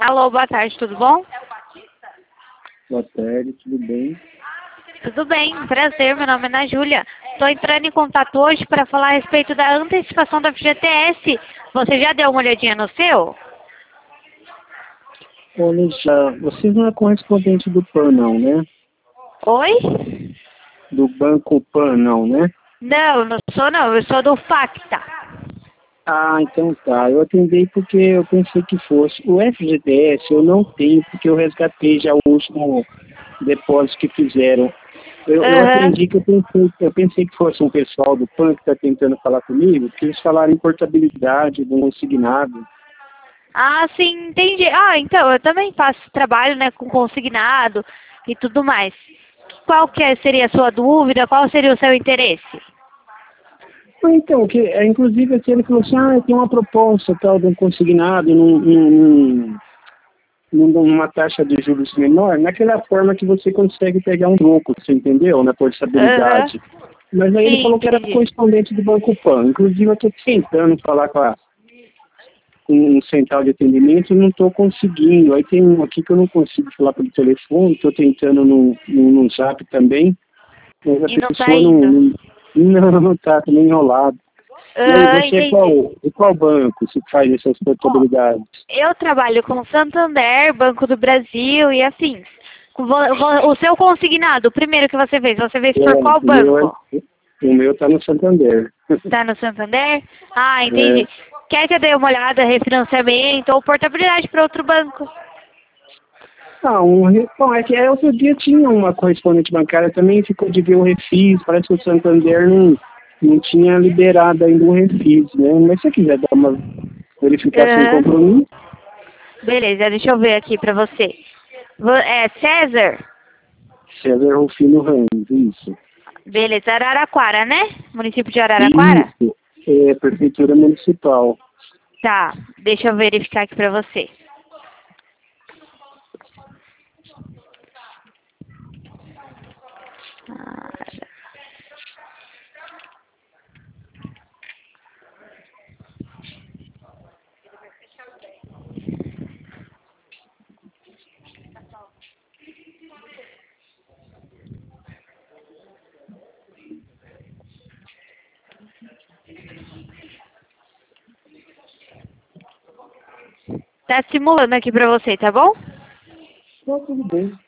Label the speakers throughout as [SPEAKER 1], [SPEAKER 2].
[SPEAKER 1] Alô, boa tarde, tudo bom?
[SPEAKER 2] Boa tarde, tudo bem?
[SPEAKER 1] Tudo bem, prazer, meu nome é Ana Júlia. Estou entrando em contato hoje para falar a respeito da antecipação da FGTS. Você já deu uma olhadinha no seu?
[SPEAKER 2] Olha, já, você não é correspondente do PAN, não, né?
[SPEAKER 1] Oi?
[SPEAKER 2] Do Banco PAN, não, né?
[SPEAKER 1] Não, não sou não, eu sou do Facta.
[SPEAKER 2] Ah, então tá. Eu atendi porque eu pensei que fosse. O FGTS eu não tenho porque eu resgatei já o último depósito que fizeram. Eu
[SPEAKER 1] Aham.
[SPEAKER 2] atendi que eu pensei que fosse um pessoal do PAN que está tentando falar comigo, porque eles falaram em portabilidade do consignado.
[SPEAKER 1] Ah, sim, entendi. Ah, então, eu também faço trabalho, né, com consignado e tudo mais. Qual que seria a sua dúvida? Qual seria o seu interesse?
[SPEAKER 2] Então, inclusive aqui ele falou assim, tem uma proposta tal de um consignado numa taxa de juros menor, naquela forma que você consegue pegar um troco, você entendeu? Na
[SPEAKER 1] Aham.
[SPEAKER 2] portabilidade. Mas aí ele
[SPEAKER 1] Sim,
[SPEAKER 2] falou que era
[SPEAKER 1] entendi.
[SPEAKER 2] correspondente do Banco Pan. Inclusive eu estou tentando falar com um central de atendimento e não estou conseguindo. Aí tem um aqui que eu não consigo falar pelo telefone, estou tentando no Zap também, mas a
[SPEAKER 1] E não tá
[SPEAKER 2] pessoa
[SPEAKER 1] indo.
[SPEAKER 2] não está também enrolado. E aí,
[SPEAKER 1] Ah,
[SPEAKER 2] você é
[SPEAKER 1] entendi.
[SPEAKER 2] qual banco se faz essas
[SPEAKER 1] Ó,
[SPEAKER 2] portabilidades?
[SPEAKER 1] eu trabalho com Santander, Banco do Brasil e afins. O seu consignado, o primeiro que você fez por qual banco?
[SPEAKER 2] O meu está no Santander.
[SPEAKER 1] Tá no Santander? Ah,
[SPEAKER 2] É,
[SPEAKER 1] entendi. Quer que eu dê uma olhada, refinanciamento ou portabilidade para outro banco?
[SPEAKER 2] bom, é que outro dia tinha uma correspondente bancária também, ficou de ver o refis, parece que o Santander não tinha liberado ainda o refis, né? Mas se você quiser dar uma verificar sem
[SPEAKER 1] Aham.
[SPEAKER 2] compromisso,
[SPEAKER 1] Beleza, deixa eu ver aqui pra você. É César?
[SPEAKER 2] César Rufino Ramos, isso.
[SPEAKER 1] Beleza, Araraquara, né? Município de Araraquara?
[SPEAKER 2] Isso, Prefeitura Municipal.
[SPEAKER 1] Tá, deixa eu verificar aqui pra você. Ah, tá simulando aqui pra você, tá bom?
[SPEAKER 2] Tá tudo bem.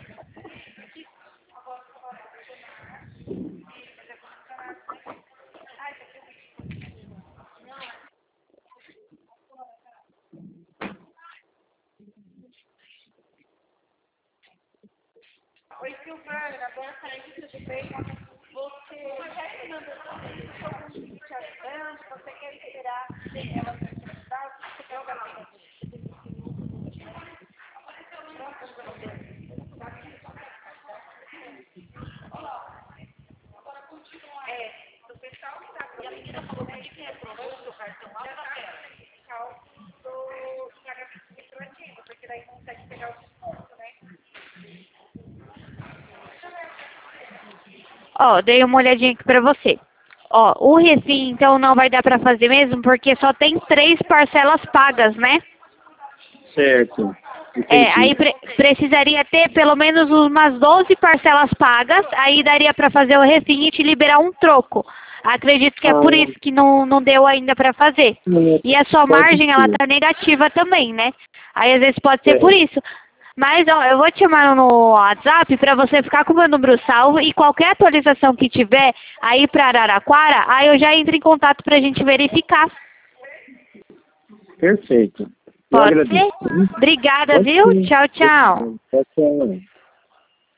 [SPEAKER 1] Oi, Silvana, boa tarde, tudo bem? Você já me mandou se eu conseguir te ajudando, você quer esperar ela se apresentar, você quer alguma coisa? O pessoal que está e a menina falou que reprovou o seu cartão lá na tela. O pessoal do pagamento retroativo, porque daí não consegue pegar o desconto, né? Ó, dei uma olhadinha aqui pra você. Ó, o refim, então, não vai dar pra fazer mesmo, porque só tem 3 parcelas pagas, né?
[SPEAKER 2] Certo,
[SPEAKER 1] É, aí
[SPEAKER 2] entendi.
[SPEAKER 1] precisaria ter pelo menos umas 12 parcelas pagas, aí daria pra fazer o refim e te liberar um troco. Acredito que é por
[SPEAKER 2] Ah,
[SPEAKER 1] isso que não deu ainda pra fazer. E a sua
[SPEAKER 2] pode
[SPEAKER 1] margem, ela
[SPEAKER 2] ser.
[SPEAKER 1] tá negativa também, né? Aí às vezes pode ser por
[SPEAKER 2] É,
[SPEAKER 1] isso. Mas, ó, eu vou te chamar no WhatsApp pra você ficar com o meu número salvo e qualquer atualização que tiver aí pra Araraquara, aí eu já entro em contato pra gente verificar.
[SPEAKER 2] perfeito. Eu
[SPEAKER 1] Pode ser?
[SPEAKER 2] agradeço.
[SPEAKER 1] Obrigada,
[SPEAKER 2] Pode
[SPEAKER 1] viu?
[SPEAKER 2] ser.
[SPEAKER 1] Tchau, tchau.
[SPEAKER 2] Tchau, tchau.